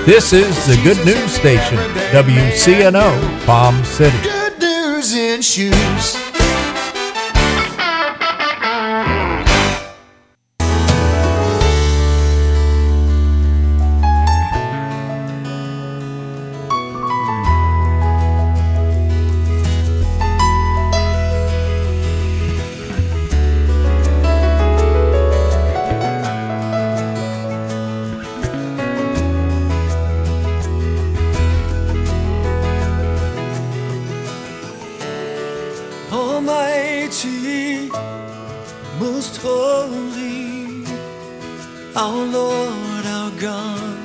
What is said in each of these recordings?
This is the Good News Station, WCNO, Palm City. Good news in shoes. Almighty, most holy, our Lord, our God,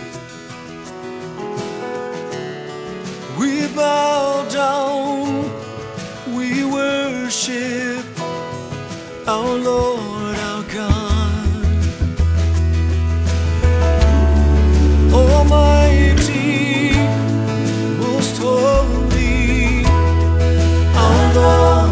we bow down, we worship our Lord, our God. Almighty, most holy, our Lord.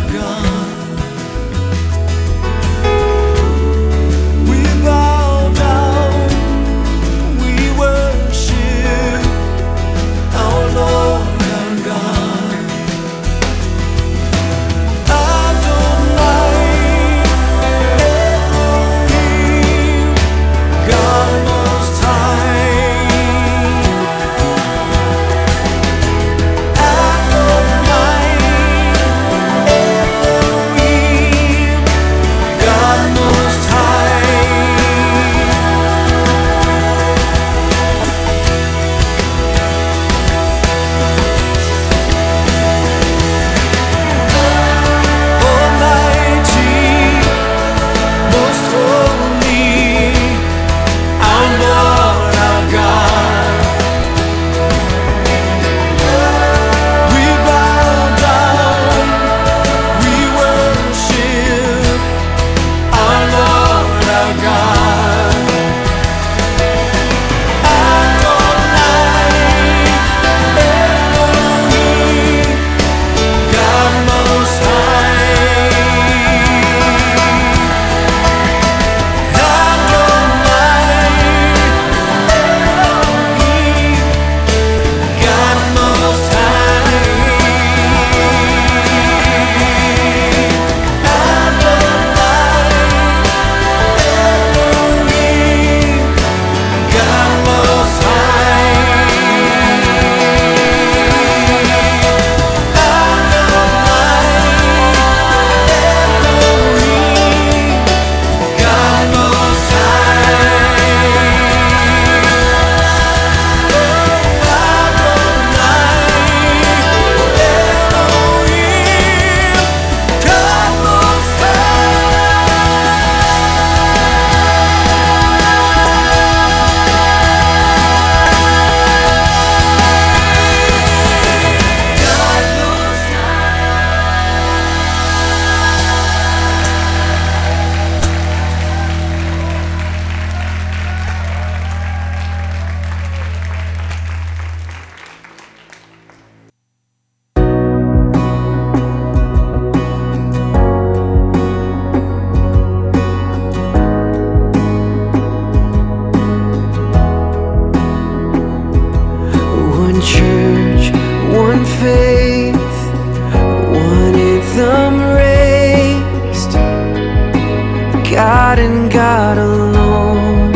God and God alone.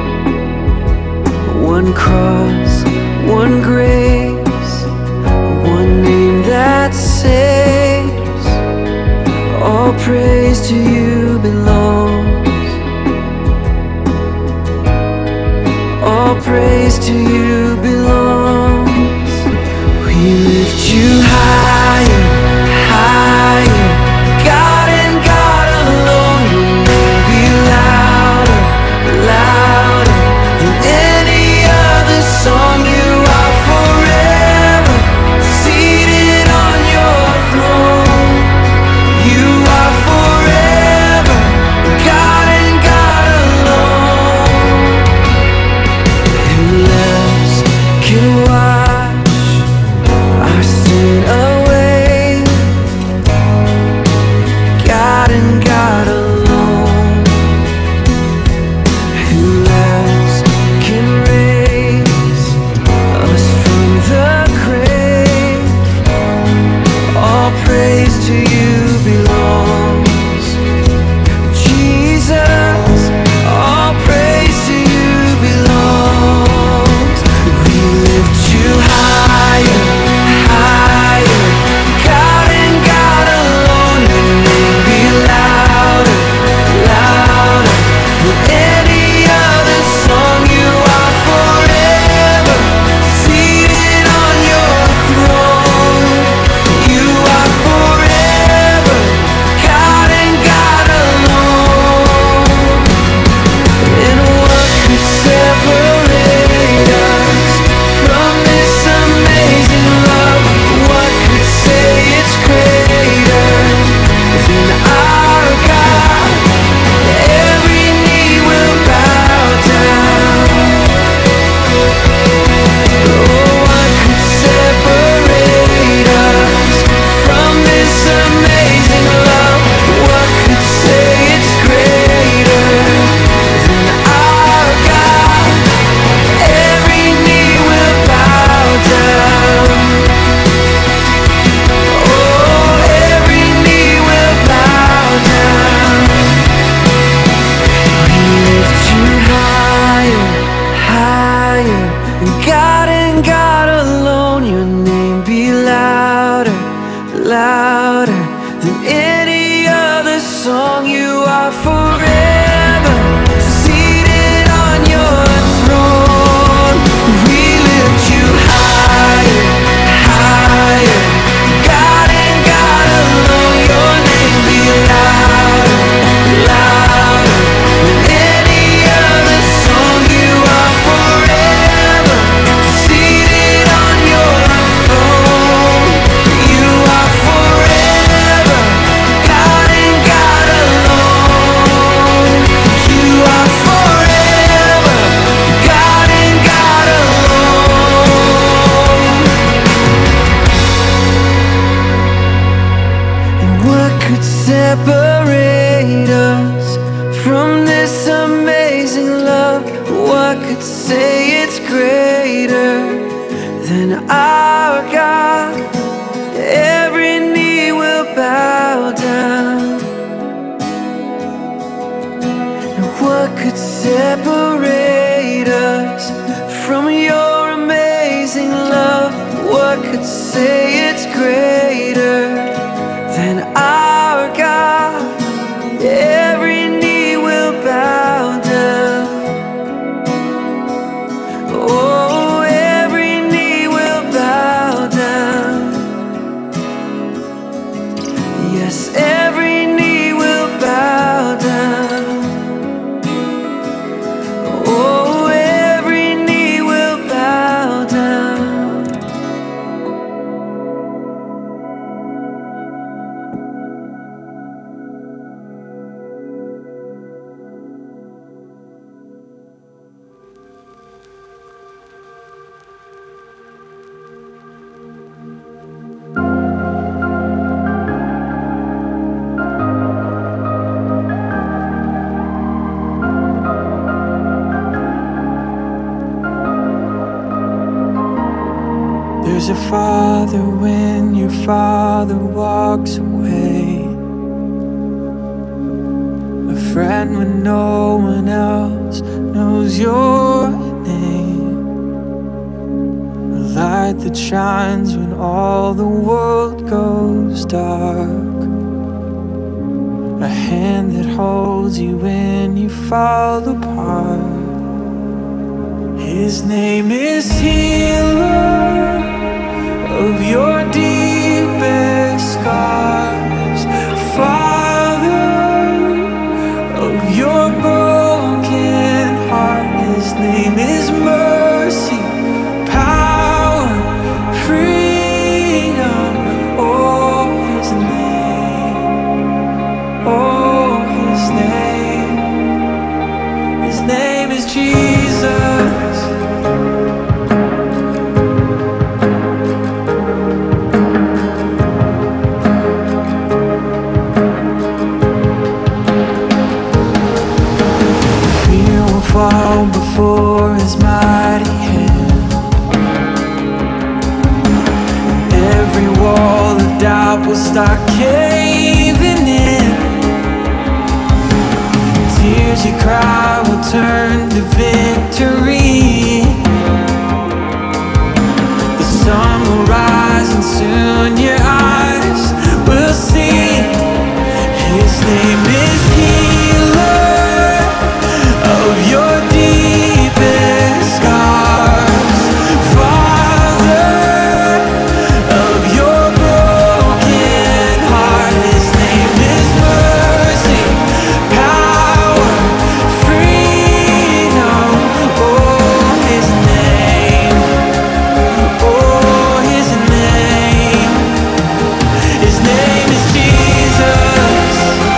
One cross, one grace, one name that saves. All praise to you belongs. All praise to you belongs. We lift you higher, higher. God and God alone. Your name be louder, louder than any other song. You are forever seated on your throne. You are forever God and God alone. Who else can wash our sin away? God and God alone, your name be louder, louder than any other song. You are forever seated on your throne. We lift you higher, higher. God and God alone, your name be louder, louder than any other song. You are forever seated on your throne. You are forever God and God alone. You are forever God and God alone. And what could separate us from this amazing love? What could say it's greater than our God? Every knee will bow down. And what could separate us from your amazing love? What could say it's greater than our God? Every knee will bow down. Oh, every knee will bow down. Yes, every knee will bow down. Oh, every knee will bow down. There's a father when your father walks away, a friend when no one else knows your name, a light that shines when all the world goes dark, a hand that holds you when you fall apart. His name is Healer of your deepest scars, Father of your broken heart. His name is Mercy, Power, Freedom. Oh, His name. Oh, His name. His name is Jesus. Fall before His mighty hand. Every wall of doubt will start caving in. Tears you cry will turn to victory. The sun will rise and soon your eyes will see. His name is Healer of your deepest scars, Father of your broken heart. His name is Mercy, Power, Freedom. Oh, His name. Oh, His name. His name is Jesus.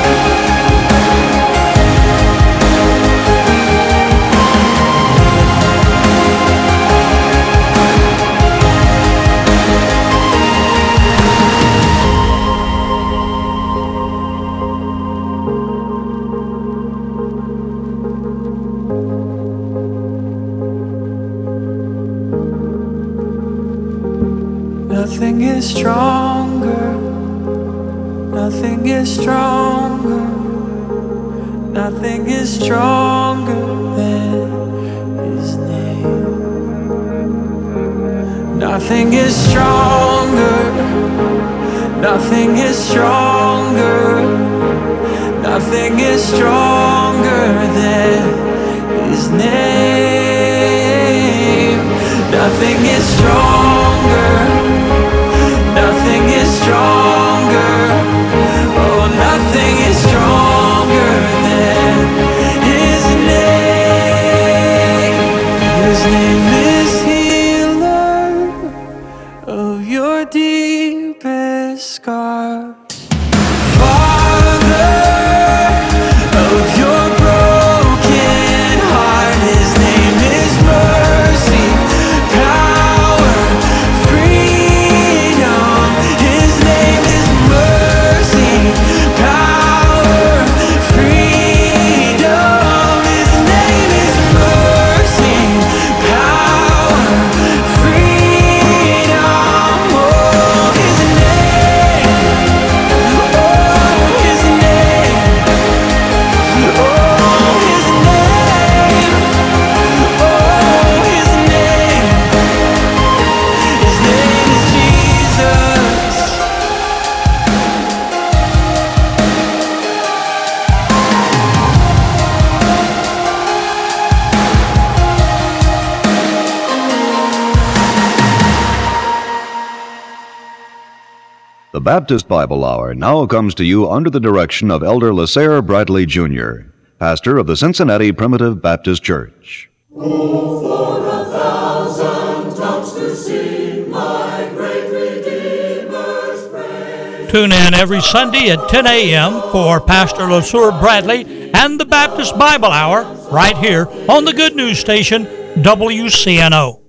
Nothing is stronger, nothing is stronger, nothing is stronger than His name. Nothing is stronger. Nothing is stronger. Nothing is stronger than His name. Nothing is stronger. Nothing is stronger. Oh, nothing is stronger than His name. His name is healer of your deepest scar. Father of your broken heart. His name is mercy, power, freedom. His name is mercy, power, freedom. His name is mercy, power, freedom. Oh, His name. Oh, His name. Oh, His name. Oh, His name. His name is Jesus. The Baptist Bible Hour now comes to you under the direction of Elder LaSalle Bradley Jr., pastor of the Cincinnati Primitive Baptist Church. Tune in every Sunday at 10 a.m. for Pastor LaSalle Bradley and the Baptist Bible Hour right here on the Good News Station, WCNO.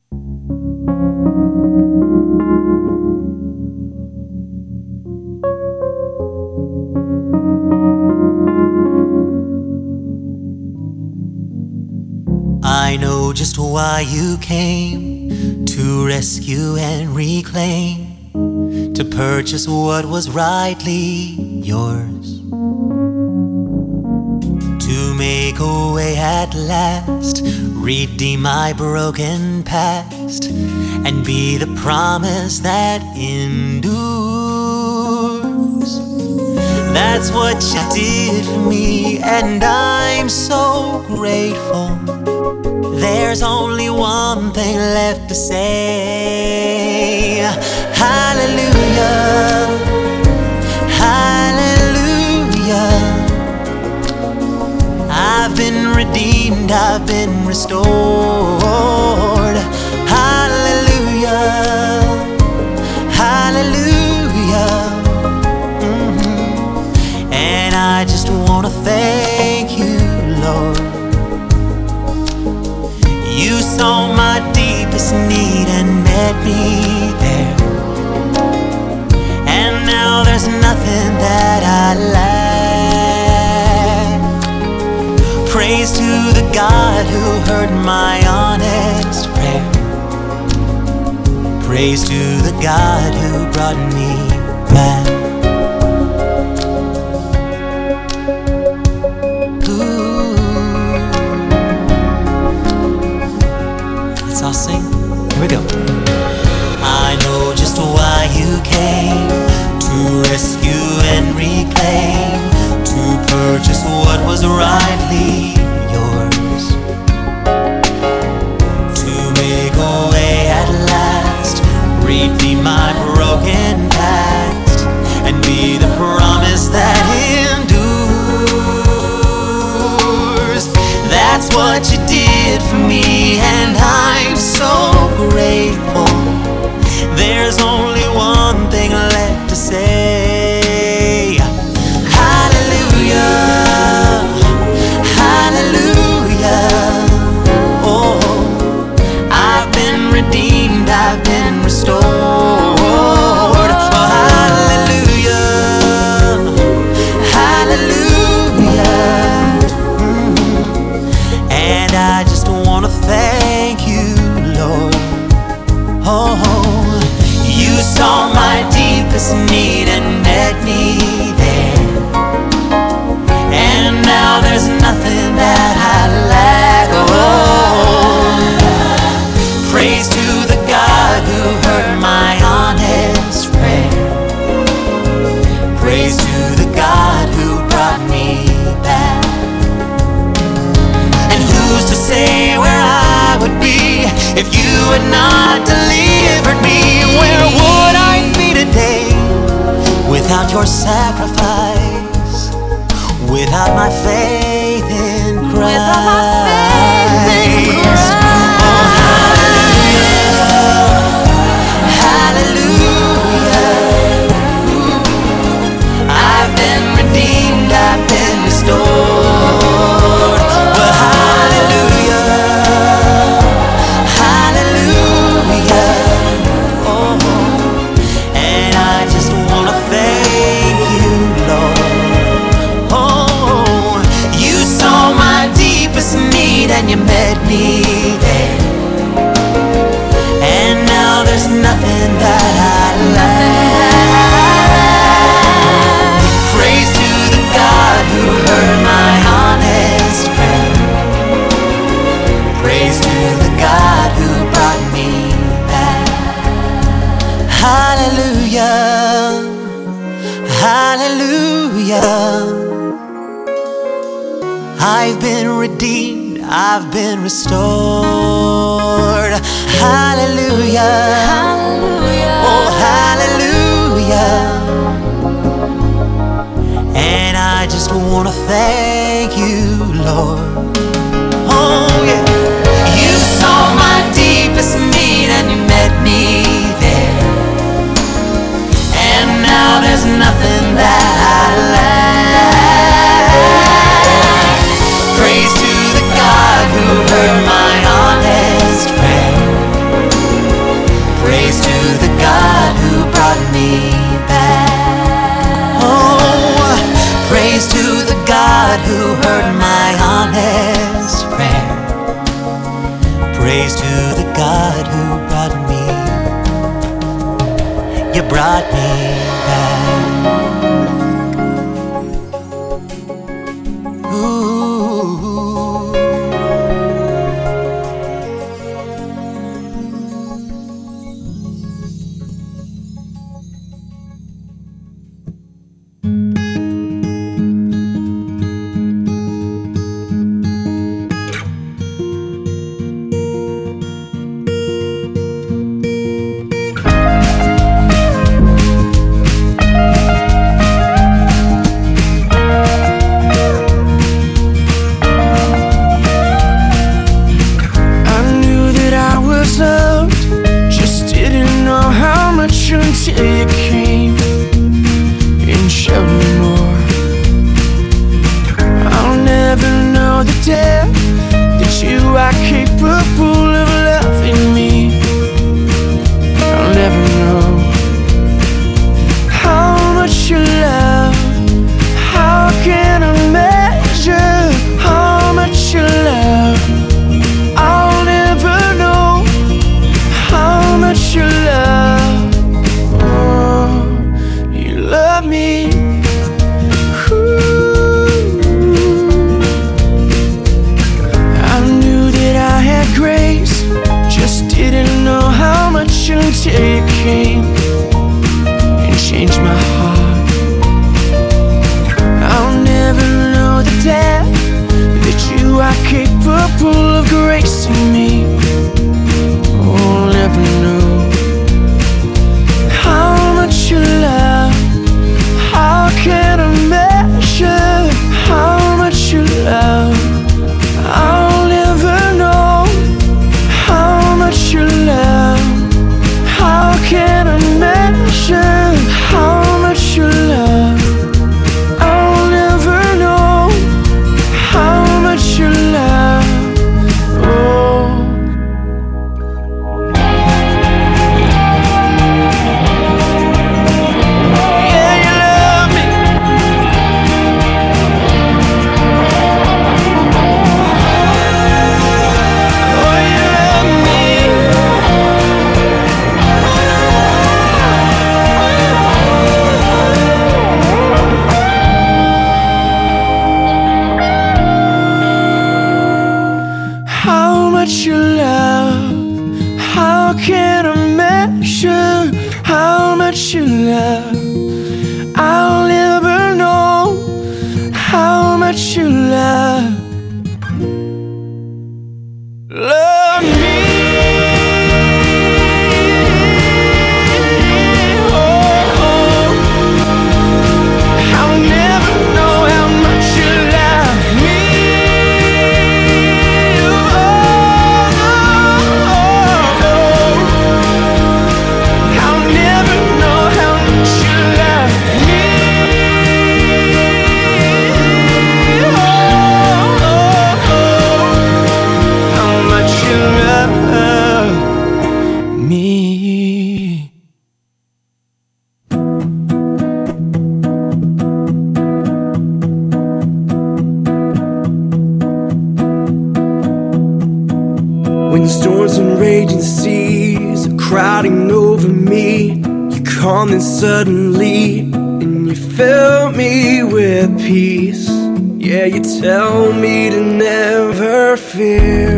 I know just why you came, to rescue and reclaim, to purchase what was rightly yours, to make a way at last, redeem my broken past, and be the promise that endures. That's what you did for me, and I'm so grateful. There's only one thing left to say. Hallelujah, hallelujah. I've been redeemed, I've been restored. Hallelujah, hallelujah. And I just want to thank you, Lord. You saw my deepest need and met me there. And now there's nothing that I lack. Praise to the God who heard my honest prayer. Praise to the God who brought me back. I'll sing. Here we go. I know just why you came, to rescue and reclaim, to purchase what was rightly yours, to make a way at last, redeem my broken past, and be the promise that endures. That's what you did for me, and I'm so grateful. There's only one thing left to say. Hallelujah, hallelujah. Oh, I've been redeemed, I've been restored. Oh, hallelujah, hallelujah. And I just want to thank you, Lord. Oh, you saw my deepest need and met me there. And now there's nothing that I lack. Oh, praise to the God who If you had not delivered me, where would I be today? Without your sacrifice, without my faith in Christ. Oh, hallelujah, hallelujah. I've been redeemed, I've been restored. Well, hallelujah, hallelujah. Oh, and I just want to thank you, Lord. Oh, you saw my deepest need and you met me there. And now there's nothing that I lack. Praise to the God who heard my honest prayer. Praise to the God who brought me back. Hallelujah, hallelujah. I've been redeemed, I've been restored. Hallelujah, oh hallelujah. And I just want to thank you, Lord. Oh yeah. You saw my deepest need and you met me there. And now there's nothing that I lack. Praise to the God who heard my honest prayer. Praise to the God who brought me back. Oh, praise to the God who heard my honest prayer. Praise to the God who brought me. You brought me back. Ooh. Until you came and showed me more. I'll never know the depth that you are capable of loving me. I'll never know how much you love. How can I measure how much you love? I'll never know how much you love. Love me. I knew that I had grace, just didn't know how much until you came and changed my heart. I'll never know the depth that you are capable of gracing me. Oh, I'll never know how much you love. How can I measure how much you love? I'll never know how much you love. How can I measure how much you love? I'll never know how much you love. Oh. How much you love? How can I measure how much you love? I'll never know how much you love. Love me. crowding over me, you come in suddenly, and you fill me with peace. Yeah, you tell me to never fear.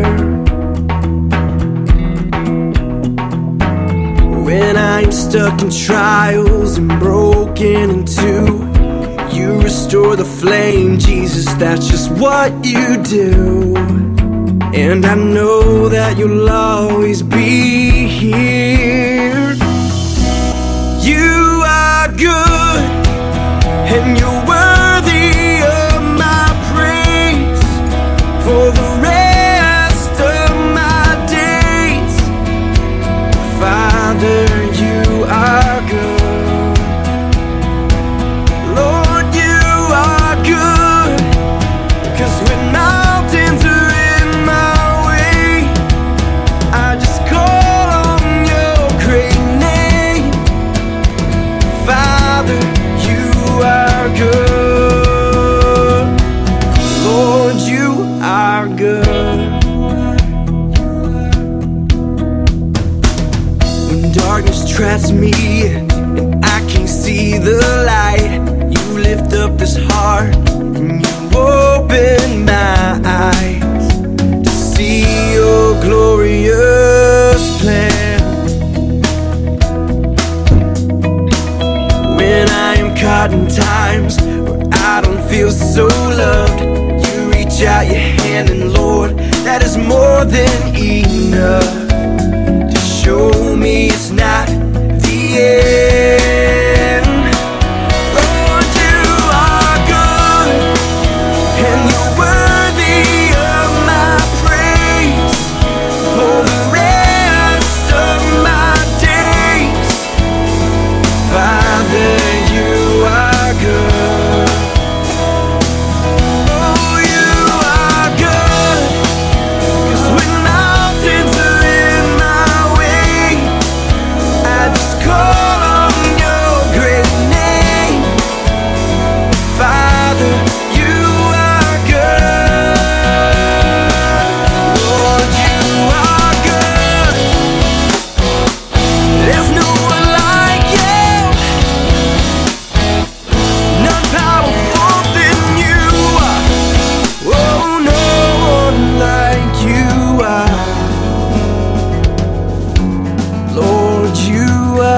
When I'm stuck in trials and broken in two, you restore the flame, Jesus, that's just what you do. And I know that you'll always be here. You are good, and you're worthy of my praise for the rest of my days. Father, you are good. Lord, you are good, 'cause when mountains are in my way, I just call on your great name. Father, you are good. Lord, you are good. When darkness traps me and I can't see the light, you lift up this heart and you open my eyes to see your glorious plan. When I am caught in times where I don't feel so loved, you reach out your hand, and Lord, that is more than enough to show me it's not the end. Lord, you are good, and you're worthy of my praise for the rest of my days. Father, you are good. Oh, you are good, 'cause when mountains are in my way, I just call on your great name. Father, you are good. Lord, you are good. There's no one like you, none powerful than you. Oh, no one like you are. Lord, you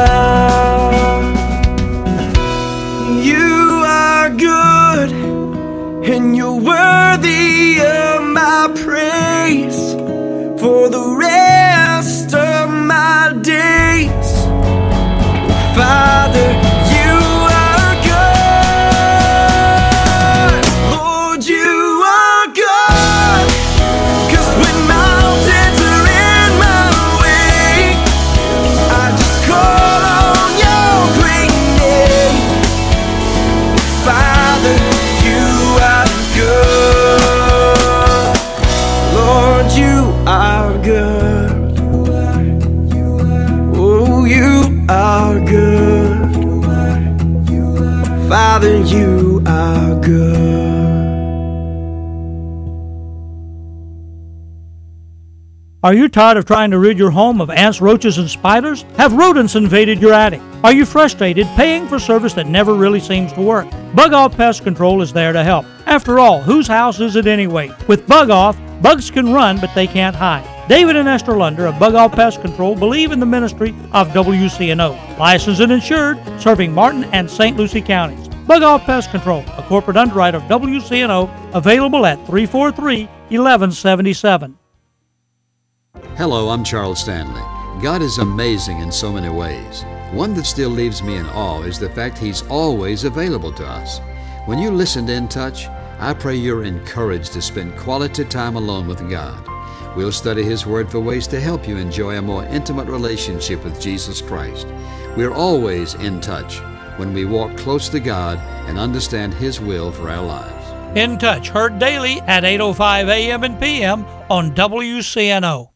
are good, and you're worthy of my praise for the rest of my days. Father, you are good. Lord, you are good, 'cause when mountains are in my way, I just call on your great name. Father, you are good. Lord, you are good. Oh, you are good. Father, you are good. Are you tired of trying to rid your home of ants, roaches, and spiders? Have rodents invaded your attic? Are you frustrated paying for service that never really seems to work? Bug Off Pest Control is there to help. After all, whose house is it anyway? With Bug Off, bugs can run, but they can't hide. David and Esther Lunder of Bug Off Pest Control believe in the ministry of WCNO. Licensed and insured, serving Martin and St. Lucie counties. Bug Off Pest Control, a corporate underwriter of WCNO, available at 343-1177. Hello, I'm Charles Stanley. God is amazing in so many ways. One that still leaves me in awe is the fact He's always available to us. When you listen to In Touch, I pray you're encouraged to spend quality time alone with God. We'll study His Word for ways to help you enjoy a more intimate relationship with Jesus Christ. We're always in touch when we walk close to God and understand His will for our lives. In Touch, heard daily at 8:05 a.m. and p.m. on WCNO.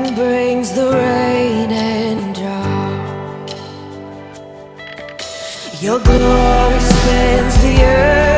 wind brings the rain and drought. Your glory spans the earth.